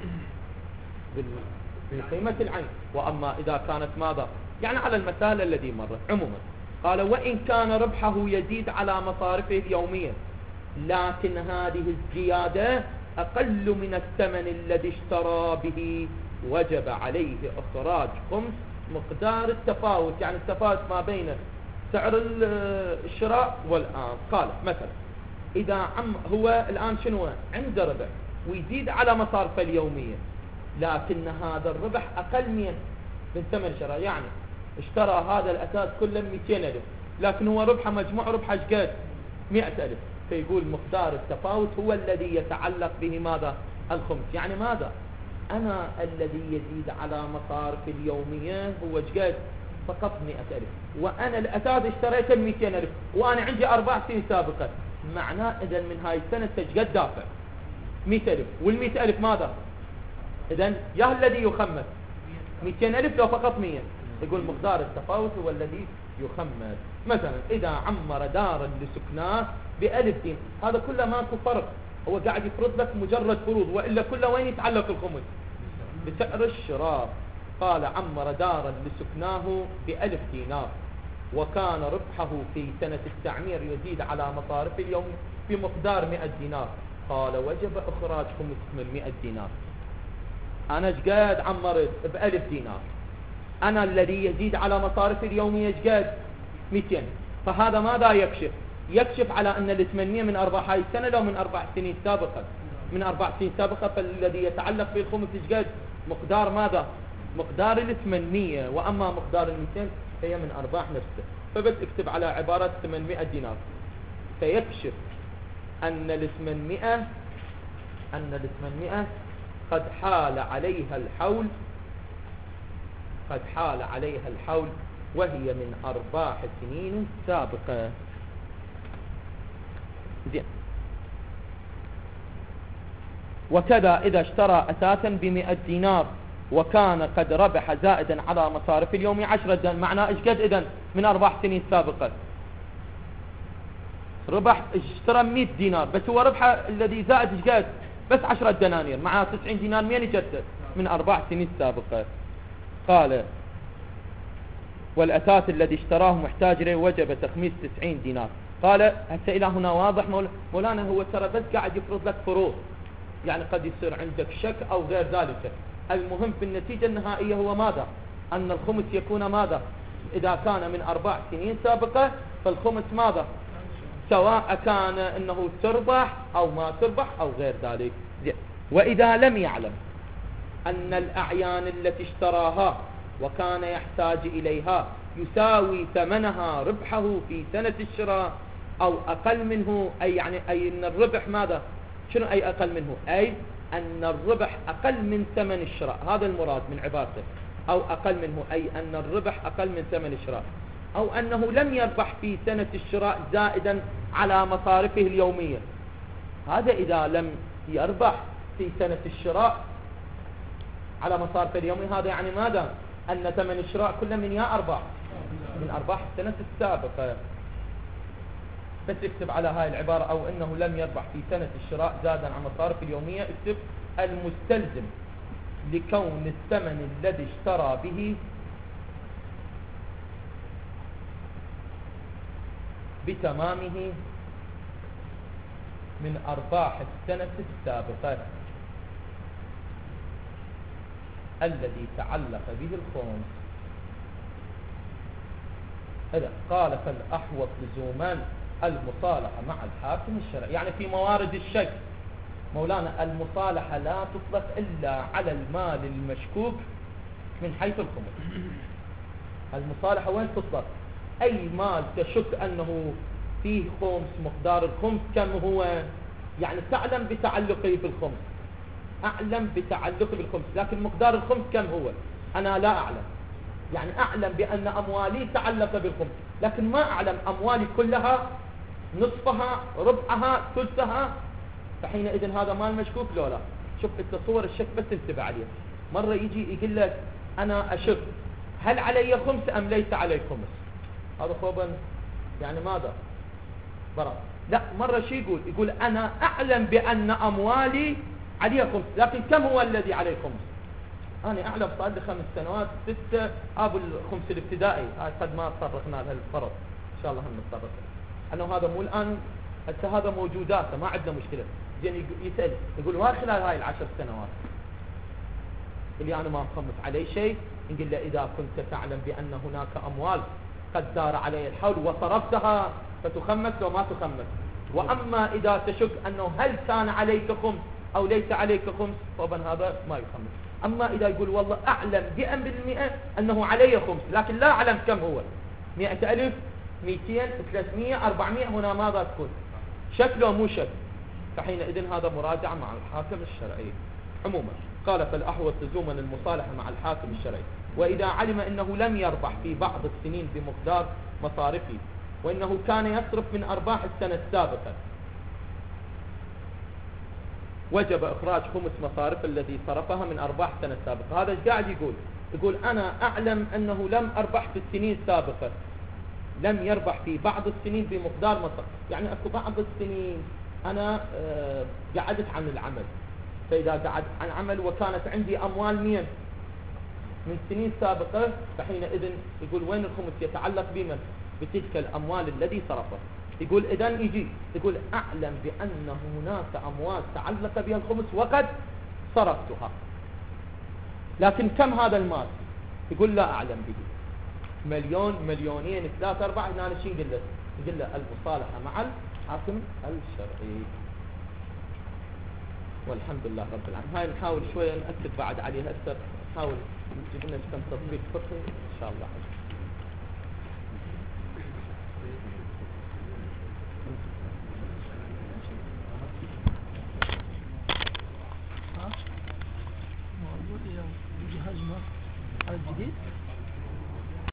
بقيمة العين، وأما إذا كانت ماذا؟ يعني على المثال الذي مر عموما. قال وإن كان ربحه يزيد على مصارفه اليومية لكن هذه الزيادة أقل من الثمن الذي اشترى به وجب عليه إخراج خمس مقدار التفاوت، يعني التفاوت ما بين سعر الشراء والآن. قال مثلا إذا هو الآن شنو عنده ربح ويزيد على مصارفه اليومية، لكن هذا الربح أقل من ثمن الشراء، يعني اشترى هذا الأساس كله 200,000 لكن هو ربحه مجموع ربحه ايش قد؟ 100,000. فيقول مقدار التفاوت هو الذي يتعلق به ماذا؟ الخمس. يعني ماذا؟ أنا الذي يزيد على مصارف اليومية هو ايش قد؟ فقط 100,000، وأنا الأساس اشتريته 200,000 وأنا عندي 4 سنين سابقة. معناه إذا من هاي السنة ايش قد دافع؟ 100,000، وال100,000 ماذا؟ إذا يا الذي يخمس 200,000 لو فقط 100. يقول مقدار التفاوت هو الذي يخمس. مثلا إذا عمر دارا لسكناه ب1000 دين، هذا كله ماكو فرق، هو قاعد يفرض لك مجرد فروض، وإلا كله وين يتعلق الخمس؟ بسعر الشراء. قال عمر دارا لسكناه ب1000 دينار وكان ربحه في سنة التعمير يزيد على مصارف اليوم بمقدار 100 دينار. قال وجب إخراج خمس من 100 دينار. أنا ايش قد عمرت ب1000 دينار، أنا الذي يزيد على مصارف اليومية ايش قد؟ 200. فهذا ماذا يكشف؟ يكشف على أن ال800 من أرباح هاي السنة لو من 4 سنين سابقة، من 4 سنين سابقة، فالذي يتعلق به الخمس ايش قد؟ مقدار ماذا؟ مقدار ال800. وأما مقدار ال200 هي من أرباح نفسه. فبس اكتب على عبارة 800 دينار، فيكشف أن ال800 قد حال عليها الحول وهي من أرباح سنين سابقة. زين. وكذا إذا اشترى أساسا ب100 دينار وكان قد ربح زائدا على مصارف اليوم 10 دنانير. معناه ايش قد إذن من أرباح سنين سابقة؟ ربح اشترى 100 دينار بس هو ربحه الذي زائد ايش قد؟ بس 10 دنانير، معناه 90 دينار من يجدد؟ من أرباح سنين سابقة. قال والأساس الذي اشتراه محتاج له وجب تخميس 90 دينار. قال هسه إلى هنا واضح مولانا هو ترى بس قاعد يفرض لك فروض، يعني قد يصير عندك شك أو غير ذلك. المهم في النتيجة النهائية هو ماذا؟ أن الخمس يكون ماذا؟ إذا كان من 4 سنين سابقة فالخمس ماذا؟ سواء كان أنه تربح أو ما تربح أو غير ذلك. وإذا لم يعلم أن الأعيان التي اشتراها وكان يحتاج إليها يساوي ثمنها ربحه في سنة الشراء أو أقل منه، أي يعني أي أن الربح ماذا؟ شنو أي أقل منه؟ أي أن الربح أقل من ثمن الشراء، هذا المراد من عبارته. أو أقل منه أي أن الربح أقل من ثمن الشراء، أو أنه لم يربح في سنة الشراء زائدا على مصارفه اليومية. هذا إذا لم يربح في سنة الشراء على مصارفه اليومية، هذا يعني ماذا؟ أن ثمن الشراء كله من يا أرباح، من أرباح السنة السابقة. بس اكتب على هاي العبارة أو أنه لم يربح في سنة الشراء زادا عن مصارف اليومية، اكتب المستلزم لكون الثمن الذي اشترى به بتمامه من أرباح السنة السابقة الذي تعلق به الخمس. إذا قال فالأحوط لزوما المصالحة مع الحاكم الشرعي، يعني في موارد الشك مولانا المصالحة لا تطلق إلا على المال المشكوك من حيث الخمس. المصالحة وين تطلق؟ أي مال تشك أنه فيه خمس، مقدار الخمس كم هو، يعني تعلم بتعلقه بالخمس، أعلم بتعلقه بالخمس، لكن مقدار الخمس كم هو أنا لا أعلم. يعني أعلم بأن أموالي تعلق بالخمس، لكن ما أعلم أموالي كلها، نصفها، ربعها، ثلثها، فحينئذ هذا مال مشكوك لو لا. شوف التصور الشك بس انتبه عليه. مرة يجي يقول لك أنا أشك هل علي خمس أم ليس علي خمس، هذا خوبا يعني ماذا؟ برا. لا، مرة شي يقول أنا أعلم بأن أموالي عليها خمس، لكن كم هو الذي عليه خمس؟ أنا أعلم صار لي 5 سنوات 6 أبو الخمس الابتدائي، هاي قد ما تطرقنا لها الفرض، إن شاء الله هم نتطرق أنه هذا مو الآن، هذا موجوداته ما عندنا مشكلة. زين يسأل يقول ما خلال هاي 10 سنوات اللي أنا ما مخمس علي شيء، نقول له إذا كنت تعلم بأن هناك أموال قد دار علي الحول وصرفتها فتخمس لو ما تخمس. وأما إذا تشك أنه هل كان عليك خمس أو ليس عليك خمس، طبعا هذا ما يخمس. أما إذا يقول والله أعلم ب100% أنه علي خمس لكن لا أعلم كم هو، 100,000 200 300 400، هنا ماذا تكون؟ شك لو مو شك، فحينئذ هذا مراجعة مع الحاكم الشرعي. عموما قال فالأحوط لزوما المصالحة مع الحاكم الشرعي، وإذا علم أنه لم يربح في بعض السنين بمقدار مصارفه، وإنه كان يصرف من أرباح السنة السابقة، وجب إخراج خمس مصارف الذي صرفها من أرباح السنة السابقة. هذا قاعد يقول أنا أعلم أنه لم أربح في السنين السابقة، لم يربح في بعض السنين بمقدار مصارف، يعني أكو بعض السنين أنا قعدت عن العمل، فإذا قعدت عن عمل وكانت عندي أموال من سنين سابقة، فحينئذ يقول وين الخمس؟ يتعلق بمن؟ بتلك الأموال الذي صرفها. يقول إذن يجي يقول أعلم بأن هناك أموال تعلق بها الخمس وقد صرفتها، لكن كم هذا المال؟ يقول لا أعلم به، 1,000,000 2,000,000 3 4. هنا شو يقول له المصالحة مع الحاكم الشرعي. والحمد لله رب العالمين. هاي نحاول شوية نأكد بعد عليها هسه، نحاول نجيب لنا كم تطبيق فقهي إن شاء الله. موجود يا جهاز ما الجديد